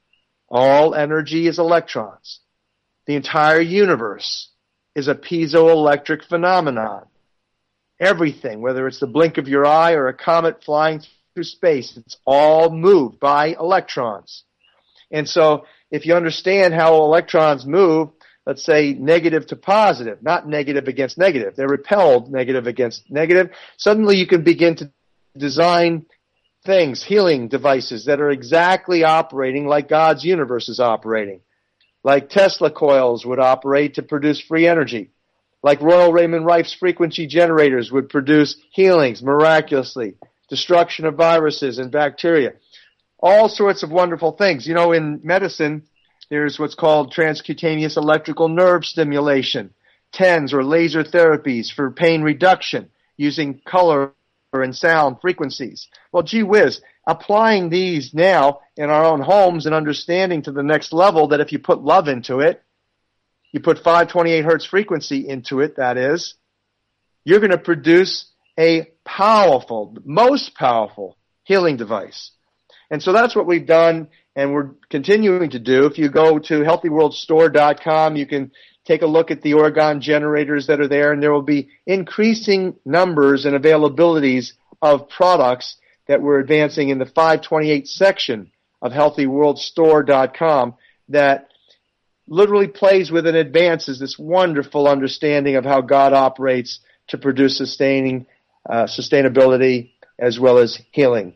All energy is electrons. The entire universe is a piezoelectric phenomenon. Everything, whether it's the blink of your eye or a comet flying through space, it's all moved by electrons. And so if you understand how electrons move, let's say negative to positive, not negative against negative, they're repelled negative against negative, suddenly you can begin to design things, healing devices that are exactly operating like God's universe is operating, like Tesla coils would operate to produce free energy, like Royal Raymond Rife's frequency generators would produce healings miraculously, destruction of viruses and bacteria, all sorts of wonderful things. You know, in medicine, there's what's called transcutaneous electrical nerve stimulation, T E Ns or laser therapies for pain reduction using color and sound frequencies. Well, gee whiz, applying these now in our own homes and understanding to the next level that if you put love into it, you put five twenty-eight hertz frequency into it, that is, you're going to produce a powerful, most powerful healing device. And so that's what we've done, and we're continuing to do. If you go to healthy world store dot com, you can take a look at the Orgon generators that are there, and there will be increasing numbers and availabilities of products that we're advancing in the five twenty-eight section of healthy world store dot com that literally plays with and advances this wonderful understanding of how God operates to produce sustaining uh, sustainability as well as healing.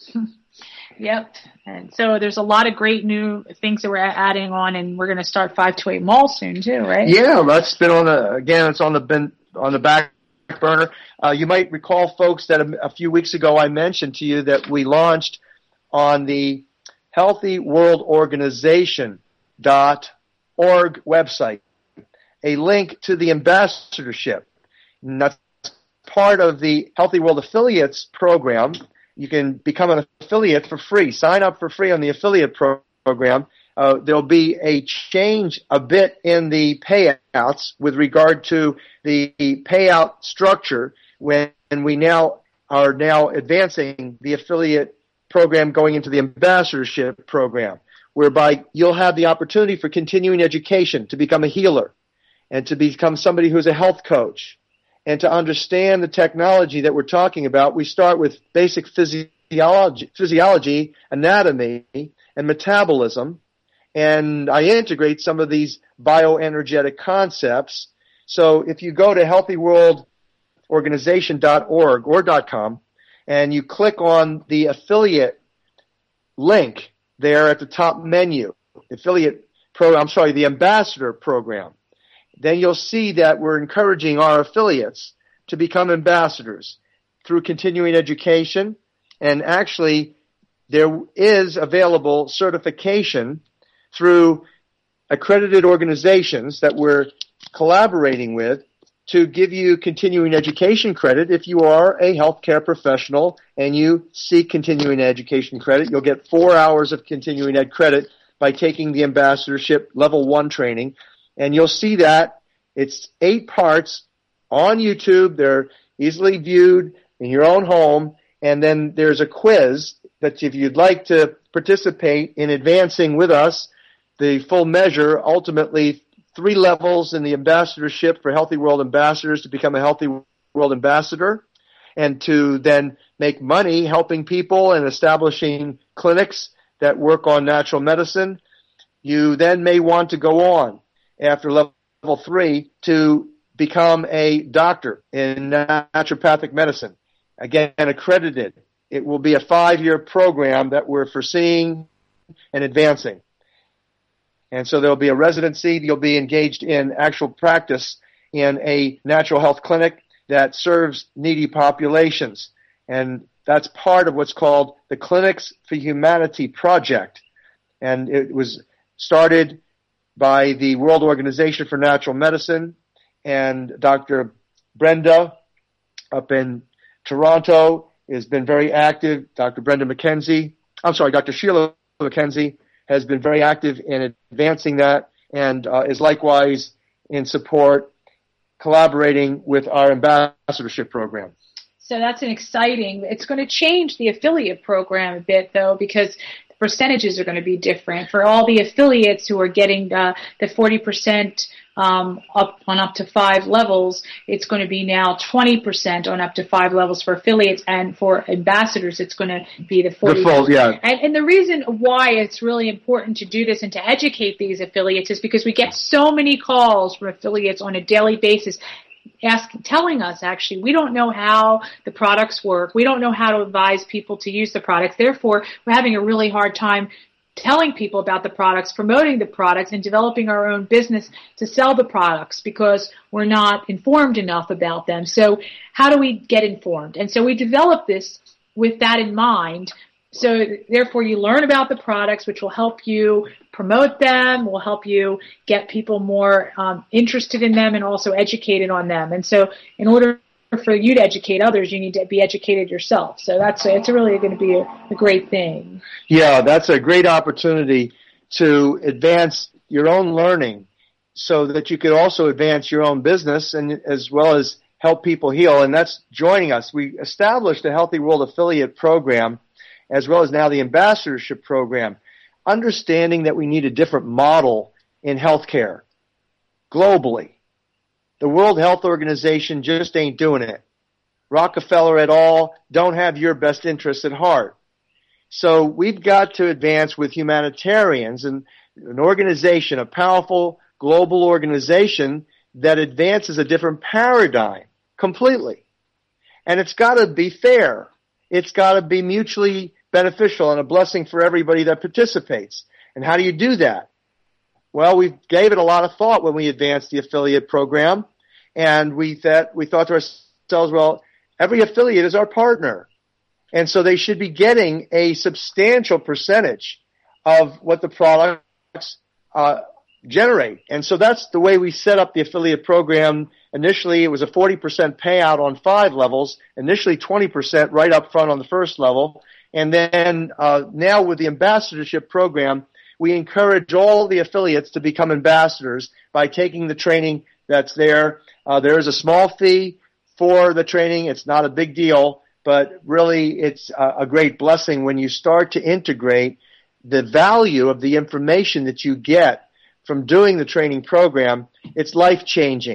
Yep. And so there's a lot of great new things that we're adding on, and we're going to start five twenty-eight Mall soon too, right? Yeah, that's been on the, again, it's on the been on the back burner. Uh, you might recall, folks, that a, a few weeks ago I mentioned to you that we launched on the Healthy World Organization dot org website a link to the ambassadorship. And that's part of the Healthy World Affiliates program. You can become an affiliate for free. Sign up for free on the affiliate pro- program. Uh, there'll be a change a bit in the payouts with regard to the payout structure when we now are now advancing the affiliate program going into the ambassadorship program, whereby you'll have the opportunity for continuing education to become a healer and to become somebody who's a health coach and to understand the technology that we're talking about, we start with basic physiology, physiology, anatomy, and metabolism. And I integrate some of these bioenergetic concepts. So if you go to healthy world organization dot org or .com and you click on the affiliate link there at the top menu, affiliate program, I'm sorry, the ambassador program, then you'll see that we're encouraging our affiliates to become ambassadors through continuing education. And actually, there is available certification through accredited organizations that we're collaborating with to give you continuing education credit. If you are a healthcare professional and you seek continuing education credit, you'll get four hours of continuing ed credit by taking the ambassadorship level one training. And you'll see that it's eight parts on YouTube. They're easily viewed in your own home. And then there's a quiz that if you'd like to participate in advancing with us, the full measure, ultimately three levels in the ambassadorship for Healthy World Ambassadors to become a Healthy World Ambassador and to then make money helping people and establishing clinics that work on natural medicine. You then may want to go on after level three to become a doctor in naturopathic medicine. Again, accredited. It will be a five-year program that we're foreseeing and advancing. And so there'll be a residency. You'll be engaged in actual practice in a natural health clinic that serves needy populations. And that's part of what's called the Clinics for Humanity Project. And it was started by the World Organization for Natural Medicine and Doctor Brenda up in Toronto has been very active. Doctor Brenda McKenzie, I'm sorry, Doctor Sheila McKenzie has been very active in advancing that and uh, is likewise in support, collaborating with our ambassadorship program. So that's an exciting, it's going to change the affiliate program a bit though, because the percentages are going to be different. For all the affiliates who are getting uh, the forty percent um, up on up to five levels, it's going to be now twenty percent on up to five levels for affiliates, and for ambassadors it's going to be the forty percent. The full, yeah. And, and the reason why it's really important to do this and to educate these affiliates is because we get so many calls from affiliates on a daily basis asking, telling us actually, we don't know how the products work. We don't know how to advise people to use the products. Therefore, we're having a really hard time telling people about the products, promoting the products, and developing our own business to sell the products because we're not informed enough about them. So how do we get informed? And so we developed this with that in mind. So therefore you learn about the products, which will help you promote them, will help you get people more um, interested in them and also educated on them. And so in order for you to educate others, you need to be educated yourself. So that's it's really going to be a, a great thing. Yeah, that's a great opportunity to advance your own learning so that you could also advance your own business and as well as help people heal. And that's joining us. We established a Healthy World Affiliate program as well as now the ambassadorship program, understanding that we need a different model in healthcare globally. The World Health Organization just ain't doing it. Rockefeller et al. Don't have your best interests at heart. So we've got to advance with humanitarians and an organization, a powerful global organization that advances a different paradigm completely. And it's got to be fair. It's got to be mutually beneficial and a blessing for everybody that participates. And how do you do that? Well, we gave it a lot of thought when we advanced the affiliate program, and we thought, we thought to ourselves, well, every affiliate is our partner, and so they should be getting a substantial percentage of what the products uh, generate. And so that's the way we set up the affiliate program. Initially, it was a forty percent payout on five levels, initially twenty percent right up front on the first level, and then uh, now with the ambassadorship program, we encourage all the affiliates to become ambassadors by taking the training that's there. Uh, there is a small fee for the training. It's not a big deal, but really it's a, a great blessing when you start to integrate the value of the information that you get from doing the training program. It's life-changing.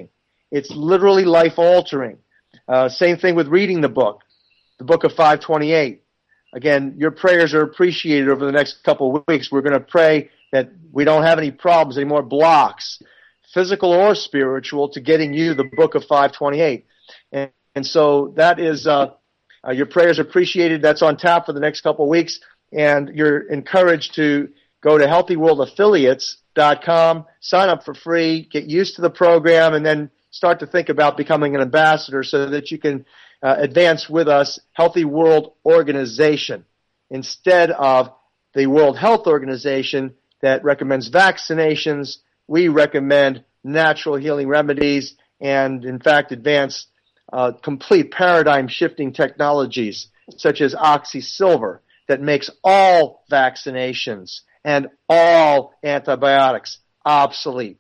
It's literally life-altering. Uh, same thing with reading the book, the book of five twenty-eight. Again, your prayers are appreciated over the next couple of weeks. We're going to pray that we don't have any problems, any more blocks, physical or spiritual, to getting you the book of five twenty-eight. And, and so that is, uh, uh, your prayers are appreciated. That's on tap for the next couple of weeks. And you're encouraged to go to healthy world affiliates dot com, sign up for free, get used to the program, and then start to think about becoming an ambassador so that you can uh, advance with us Healthy World Organization instead of the World Health Organization that recommends vaccinations. We recommend natural healing remedies and, in fact, advance uh, complete paradigm-shifting technologies such as OxySilver that makes all vaccinations and all antibiotics obsolete.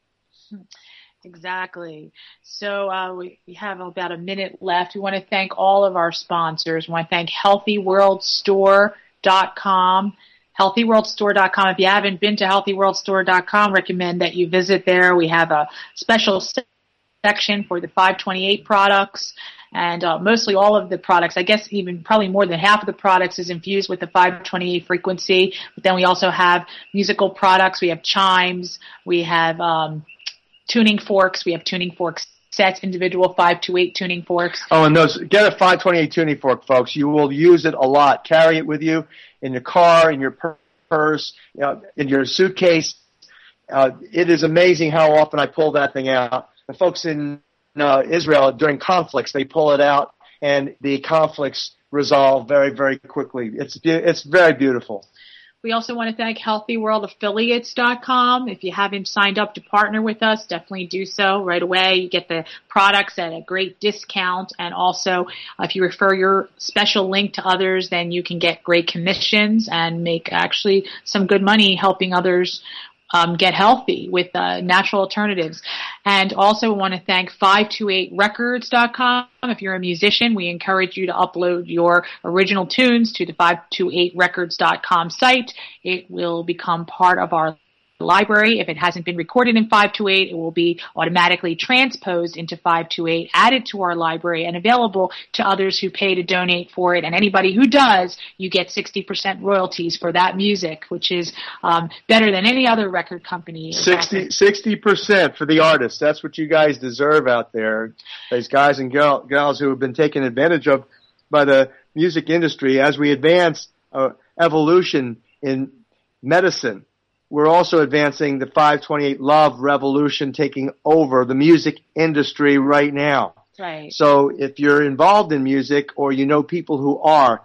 Exactly. So uh, we, we have about a minute left. We want to thank all of our sponsors. We want to thank healthy world store dot com. healthy world store dot com. If you haven't been to healthy world store dot com, recommend that you visit there. We have a special section for the five twenty-eight products. And uh, mostly all of the products, I guess even probably more than half of the products is infused with the five twenty-eight frequency. But then we also have musical products. We have chimes. We have um, tuning forks. We have tuning fork sets, individual five twenty-eight tuning forks. Oh, and those, get a five twenty-eight tuning fork, folks. You will use it a lot. Carry it with you in your car, in your purse, you know, in your suitcase. Uh, it is amazing how often I pull that thing out. The folks in Uh, Israel, during conflicts, they pull it out, and the conflicts resolve very, very quickly. It's it's very beautiful. We also want to thank healthy world affiliates dot com. If you haven't signed up to partner with us, definitely do so right away. You get the products at a great discount, and also uh, if you refer your special link to others, then you can get great commissions and make actually some good money helping others Um, get healthy with uh, natural alternatives. And also we want to thank five twenty-eight records dot com. If you're a musician, we encourage you to upload your original tunes to the five twenty-eight records dot com site. It will become part of our library. If it hasn't been recorded in five twenty-eight, it will be automatically transposed into five twenty-eight, added to our library, and available to others who pay to donate for it. And anybody who does, you get sixty percent royalties for that music, which is um, better than any other record company. sixty percent for the artists. That's what you guys deserve out there. Those guys and girl, gals who have been taken advantage of by the music industry. As we advance uh, evolution in medicine, we're also advancing the five twenty-eight love revolution, taking over the music industry right now. Right. So if you're involved in music or you know people who are,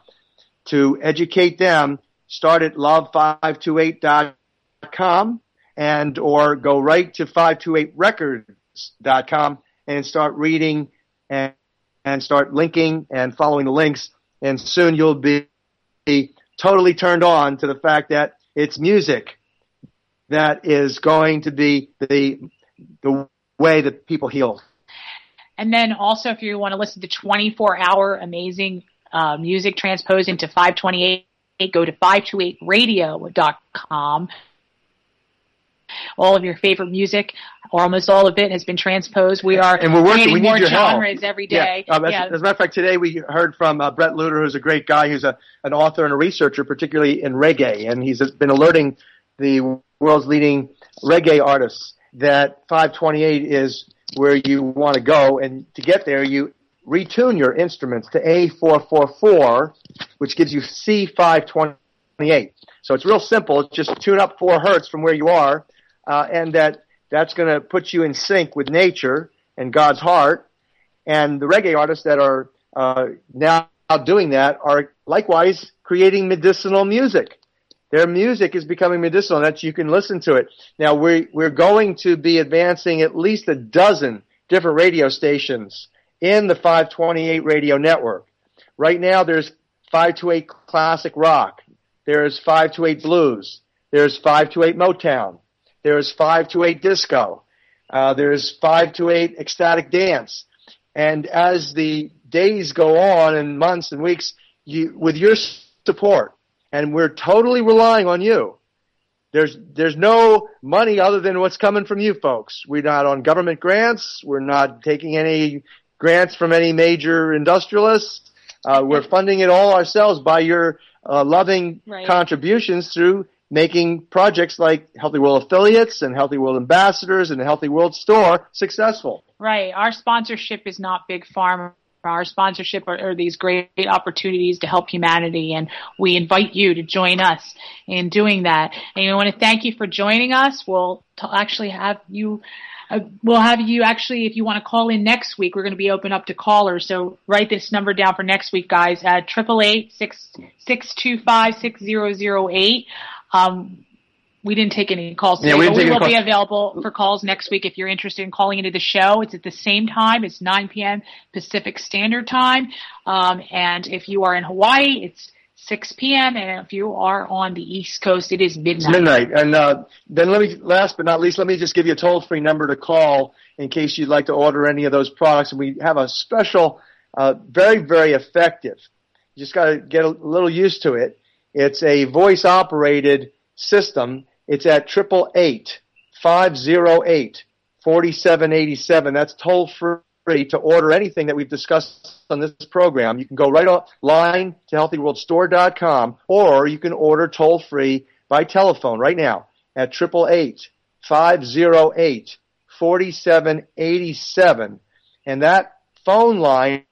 to educate them, start at love five twenty-eight dot com and or go right to five twenty-eight records dot com and start reading and, and start linking and following the links. And soon you'll be, be totally turned on to the fact that it's music that is going to be the the way that people heal. And then also, if you want to listen to twenty-four hour amazing uh, music transposed into five twenty-eight, go to five twenty-eight radio dot com. All of your favorite music, or almost all of it, has been transposed. We are and we're working. We need more your genres help. every day. Yeah. Um, as, yeah. as a matter of fact, today we heard from uh, Brett Luter, who's a great guy, who's a an author and a researcher, particularly in reggae, and he's been alerting the world's leading reggae artists that five twenty-eight is where you want to go, and to get there you retune your instruments to A four forty-four, which gives you C five twenty-eight. So it's real simple. It's just tune up four hertz from where you are, uh, and that that's going to put you in sync with nature and God's heart. And the reggae artists that are uh, now doing that are likewise creating medicinal music. Their music is becoming medicinal. That you can listen to it. Now we we're going to be advancing at least a dozen different radio stations in the five twenty-eight radio network. Right now there's five twenty-eight classic rock. There's five twenty-eight blues. There's five twenty-eight Motown. There's five twenty-eight disco. Uh, there's five twenty-eight ecstatic dance. And as the days go on and months and weeks, you, with your support, and we're totally relying on you, there's there's no money other than what's coming from you folks. We're not on government grants. We're not taking any grants from any major industrialists. Uh, we're funding it all ourselves by your uh, loving right. contributions through making projects like Healthy World Affiliates and Healthy World Ambassadors and the Healthy World Store successful. Right. Our sponsorship is not Big Pharma. Our sponsorship are, are these great opportunities to help humanity, and we invite you to join us in doing that. And I want to thank you for joining us. We'll t- actually have you uh, we'll have you actually, if you want to call in next week, we're going to be open up to callers. So write this number down for next week, guys, at triple eight six six two five six zero zero eight. Um, we didn't take any calls today, yeah, we but we will be available for calls next week if you're interested in calling into the show. It's at the same time. It's nine p.m. Pacific Standard Time. Um, and if you are in Hawaii, it's six p.m. And if you are on the East Coast, it is midnight. It's midnight. And uh, then let me, last but not least, let me just give you a toll-free number to call in case you'd like to order any of those products. And we have a special, uh, very, very effective. You just got to get a little used to it. It's a voice-operated system. It's at triple eight five zero eight forty seven eighty seven. That's toll free to order anything that we've discussed on this program. You can go right online to healthy world store dot com, or you can order toll free by telephone right now at triple eight five zero eight forty seven eighty seven. And that phone line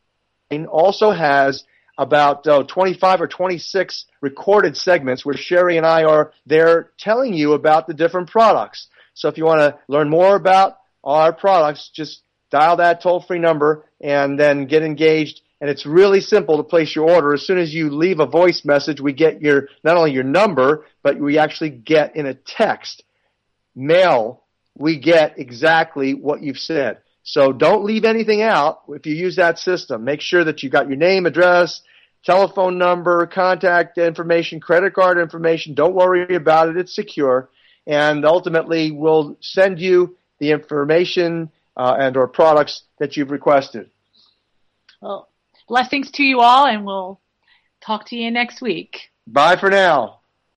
also has about uh, twenty-five or twenty-six recorded segments where Sherry and I are there telling you about the different products. So if you want to learn more about our products, just dial that toll-free number and then get engaged. And it's really simple to place your order. As soon as you leave a voice message, we get your not only your number, but we actually get in a text mail, we get exactly what you've said. So don't leave anything out if you use that system. Make sure that you got your name, address, telephone number, contact information, credit card information. Don't worry about it. It's secure. And ultimately, we'll send you the information uh, and or products that you've requested. Well, blessings to you all, and we'll talk to you next week. Bye for now.